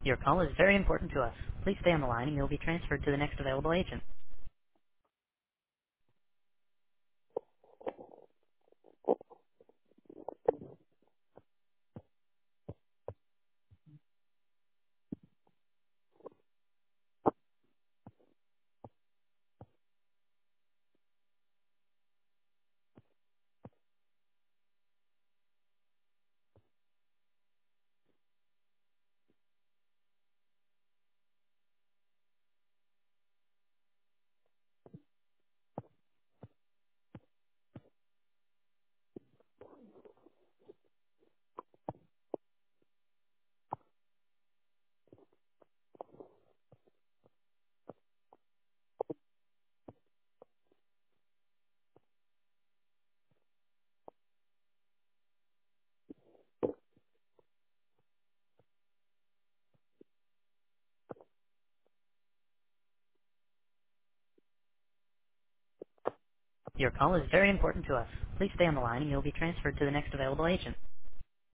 Your call is very important to us. Please stay on the line and you'll be transferred to the next available agent. Your call is very important to us. Please stay on the line and you'll be transferred to the next available agent.